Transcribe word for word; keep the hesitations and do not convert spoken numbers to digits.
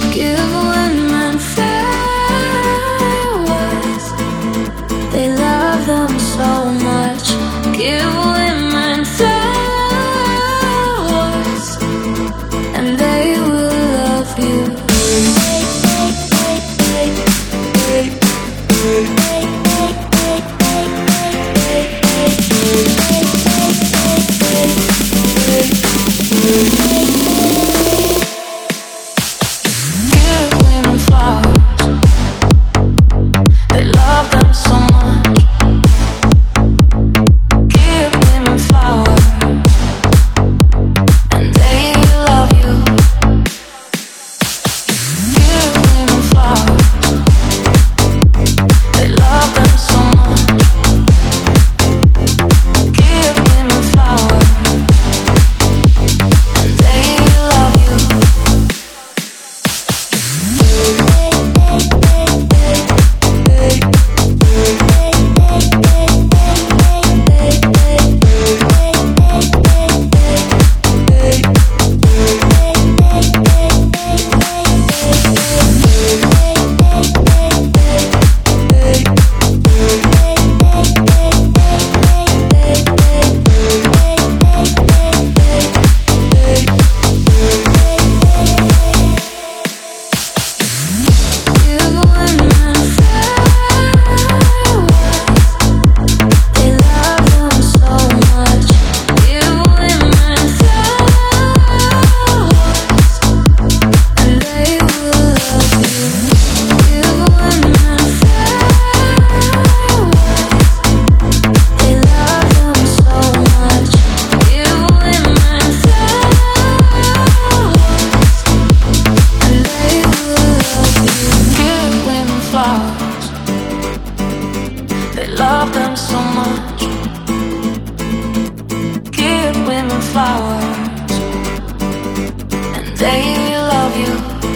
Give women flowers. They love them so much. Give women flowers, and they will love you. Give women flowers. They love them so much. Give women flowers, and they love you. Give women flowers. They love them so much. Give women flowers, and they love you. Give women flowers. They love them so much. Give women flowers, and they will love you. Give women flowers. They love them so much. Give women flowers, and they will love you. Give women flowers. They love them so much. Give women flowers, and they love you.